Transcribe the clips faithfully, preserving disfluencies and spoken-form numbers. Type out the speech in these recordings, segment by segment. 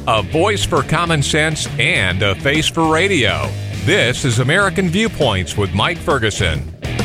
A voice for common sense and a face for radio. This is American Viewpoints with Mike Ferguson.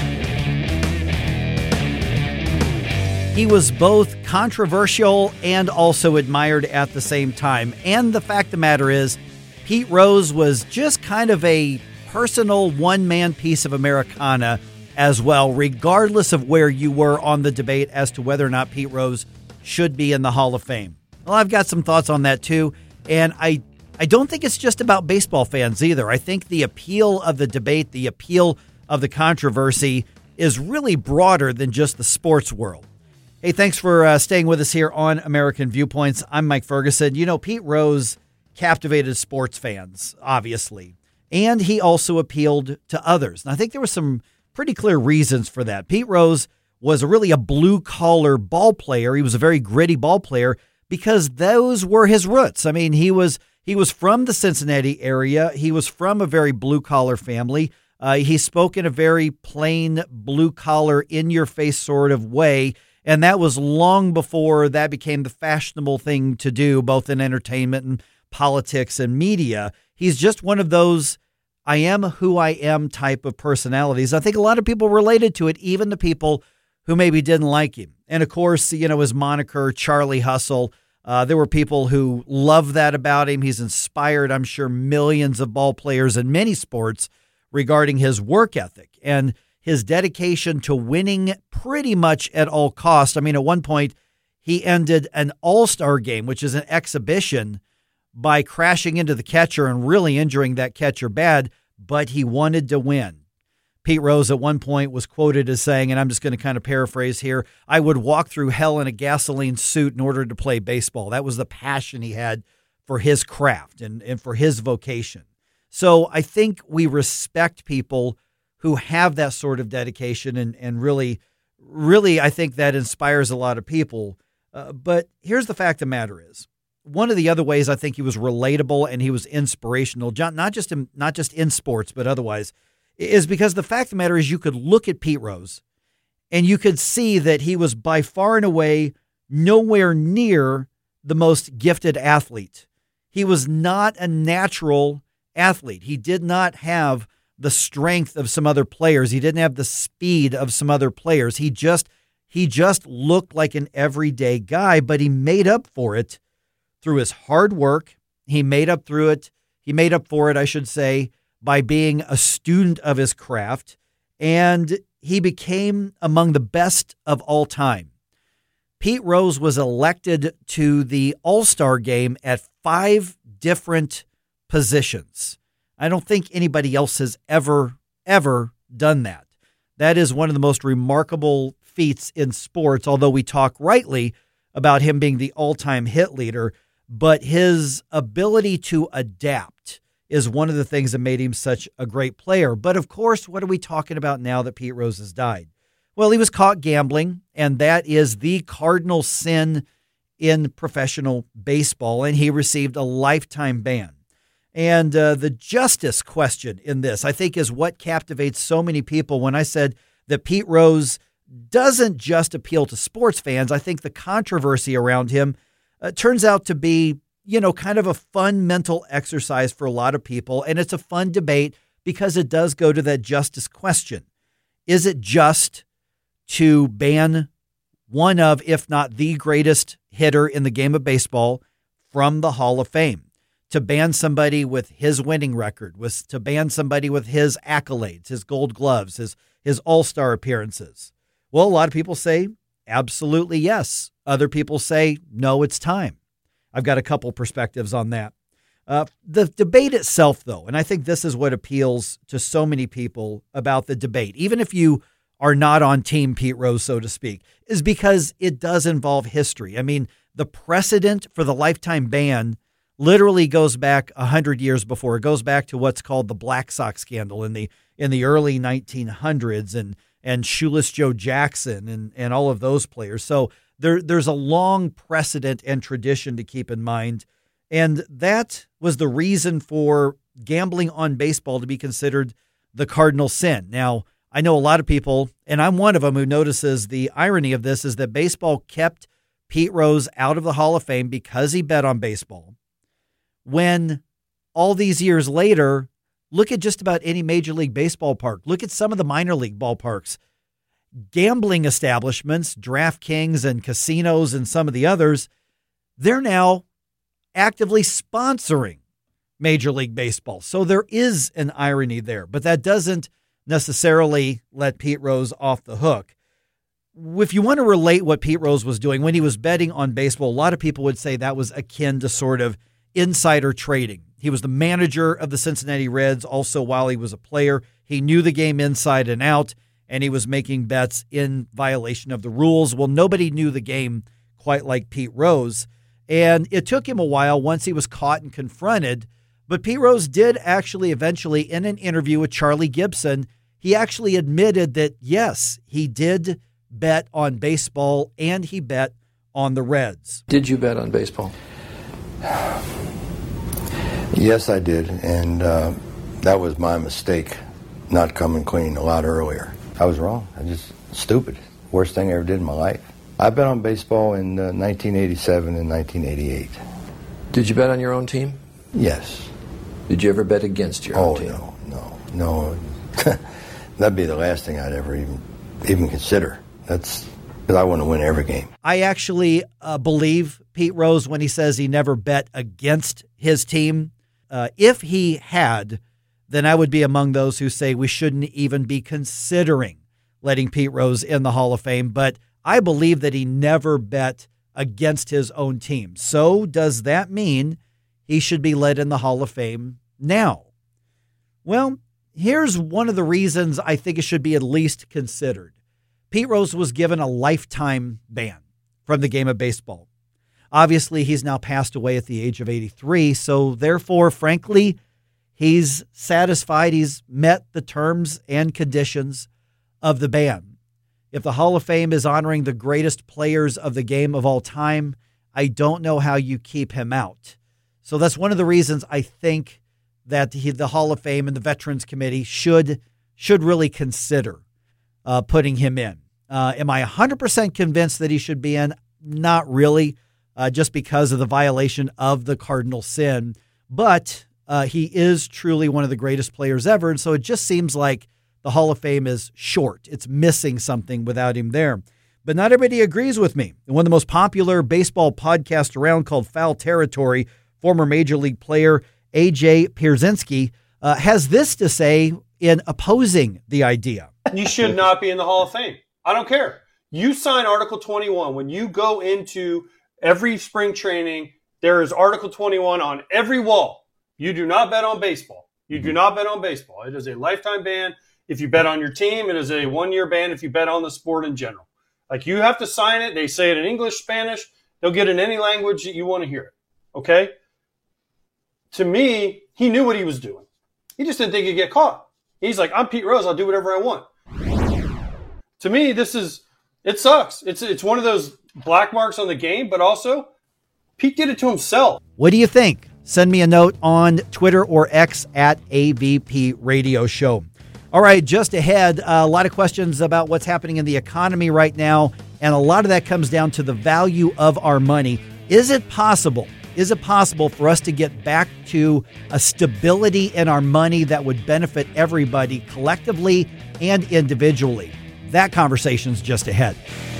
He was both controversial and also admired at the same time. And the fact of the matter is, Pete Rose was just kind of a personal one-man piece of Americana as well, regardless of where you were on the debate as to whether or not Pete Rose should be in the Hall of Fame. Well, I've got some thoughts on that too. And I, I don't think it's just about baseball fans either. I think the appeal of the debate, the appeal of the controversy is really broader than just the sports world. Hey, thanks for uh, staying with us here on American Viewpoints. I'm Mike Ferguson. You know, Pete Rose captivated sports fans, obviously, and he also appealed to others. And I think there were some pretty clear reasons for that. Pete Rose was really a blue-collar ball player. He was a very gritty ball player because those were his roots. I mean, he was he was from the Cincinnati area. He was from a very blue-collar family. Uh, he spoke in a very plain, blue-collar, in-your-face sort of way. And that was long before that became the fashionable thing to do, both in entertainment and politics and media. He's just one of those I am who I am type of personalities. I think a lot of people related to it, even the people who maybe didn't like him. And of course, you know, his moniker, Charlie Hustle, uh, there were people who love that about him. He's inspired, I'm sure, millions of ball players in many sports regarding his work ethic and his dedication to winning pretty much at all costs. I mean, at one point, he ended an all-star game, which is an exhibition, by crashing into the catcher and really injuring that catcher bad, but he wanted to win. Pete Rose at one point was quoted as saying, and I'm just going to kind of paraphrase here, I would walk through hell in a gasoline suit in order to play baseball. That was the passion he had for his craft and, and for his vocation. So I think we respect people who have that sort of dedication and, and really, really, I think that inspires a lot of people. Uh, but here's the fact of the matter is, one of the other ways I think he was relatable and he was inspirational, not just in, not just in sports, but otherwise, is because the fact of the matter is you could look at Pete Rose and you could see that he was by far and away nowhere near the most gifted athlete. He was not a natural athlete. He did not have the strength of some other players. He didn't have the speed of some other players. He just he just looked like an everyday guy, but he made up for it through his hard work. He made up through it. He made up for it, I should say, by being a student of his craft, and he became among the best of all time. Pete Rose was elected to the All-Star game at five different positions. I don't think anybody else has ever, ever done that. That is one of the most remarkable feats in sports, although we talk rightly about him being the all-time hit leader, but his ability to adapt is one of the things that made him such a great player. But of course, what are we talking about now that Pete Rose has died? Well, he was caught gambling, and that is the cardinal sin in professional baseball, and he received a lifetime ban. And uh, the justice question in this, I think, is what captivates so many people. When I said that Pete Rose doesn't just appeal to sports fans, I think the controversy around him uh, turns out to be, you know, kind of a fun mental exercise for a lot of people. And it's a fun debate because it does go to that justice question. Is it just to ban one of, if not the greatest hitter in the game of baseball from the Hall of Fame? To ban somebody with his winning record, was to ban somebody with his accolades, his gold gloves, his, his all-star appearances? Well, a lot of people say, absolutely yes. Other people say, no, it's time. I've got a couple perspectives on that. Uh, the debate itself, though, and I think this is what appeals to so many people about the debate, even if you are not on Team Pete Rose, so to speak, is because it does involve history. I mean, the precedent for the lifetime ban literally goes back one hundred years before. It goes back to what's called the Black Sox scandal in the in the early nineteen hundreds and and Shoeless Joe Jackson and, and all of those players. So there there's a long precedent and tradition to keep in mind. And that was the reason for gambling on baseball to be considered the cardinal sin. Now, I know a lot of people, and I'm one of them, who notices the irony of this is that baseball kept Pete Rose out of the Hall of Fame because he bet on baseball. when all these years later, look at just about any Major League Baseball park. Look at some of the minor league ballparks. Gambling establishments, DraftKings and casinos and some of the others, they're now actively sponsoring Major League Baseball. So there is an irony there, but that doesn't necessarily let Pete Rose off the hook. If you want to relate what Pete Rose was doing when he was betting on baseball, a lot of people would say that was akin to sort of insider trading. He was the manager of the Cincinnati Reds also while he was a player. He knew the game inside and out, and he was making bets in violation of the rules. Well, nobody knew the game quite like Pete Rose, and it took him a while once he was caught and confronted. But Pete Rose did actually eventually, in an interview with Charlie Gibson, he actually admitted that, yes, he did bet on baseball and he bet on the Reds. Did you bet on baseball? Yes, I did, and uh, that was my mistake, not coming clean a lot earlier. I was wrong. I just stupid. Worst thing I ever did in my life. I bet on baseball in uh, nineteen eighty-seven and nineteen eighty-eight. Did you bet on your own team? Yes. Did you ever bet against your oh, own team? Oh, no, no, no. That'd be the last thing I'd ever even even consider. That's because I want to win every game. I actually uh, believe Pete Rose when he says he never bet against his team. Uh, if he had, then I would be among those who say we shouldn't even be considering letting Pete Rose in the Hall of Fame. But I believe that he never bet against his own team. So does that mean he should be let in the Hall of Fame now? Well, here's one of the reasons I think it should be at least considered. Pete Rose was given a lifetime ban from the game of baseball. Obviously, he's now passed away at the age of eighty-three, so therefore, frankly, he's satisfied he's met the terms and conditions of the ban. If the Hall of Fame is honoring the greatest players of the game of all time, I don't know how you keep him out. So that's one of the reasons I think that he, the Hall of Fame and the Veterans Committee should should really consider uh, putting him in. Uh, am I one hundred percent convinced that he should be in? Not really. Uh, just because of the violation of the cardinal sin. But uh, he is truly one of the greatest players ever. And so it just seems like the Hall of Fame is short. It's missing something without him there. But not everybody agrees with me. One of the most popular baseball podcasts around called Foul Territory, former Major League player A J Pierzynski, uh, has this to say in opposing the idea. You should not be in the Hall of Fame. I don't care. You sign Article twenty-one. When you go into every spring training, there is Article twenty-one on every wall. You do not bet on baseball. You do not bet on baseball. It is a lifetime ban. If you bet on your team, it is a one-year ban if you bet on the sport in general. Like, you have to sign it. They say it in English, Spanish. They'll get it in any language that you want to hear it. Okay? To me, he knew what he was doing. He just didn't think he'd get caught. He's like, I'm Pete Rose. I'll do whatever I want. To me, this is, it sucks. It's it's one of those black marks on the game, but also Pete did it to himself. What do you think? Send me a note on Twitter or X at A V P Radio Show. All right, just ahead, uh, a lot of questions about what's happening in the economy right now, and a lot of that comes down to the value of our money. Is it possible? Is it possible for us to get back to a stability in our money that would benefit everybody collectively and individually? That conversation's just ahead.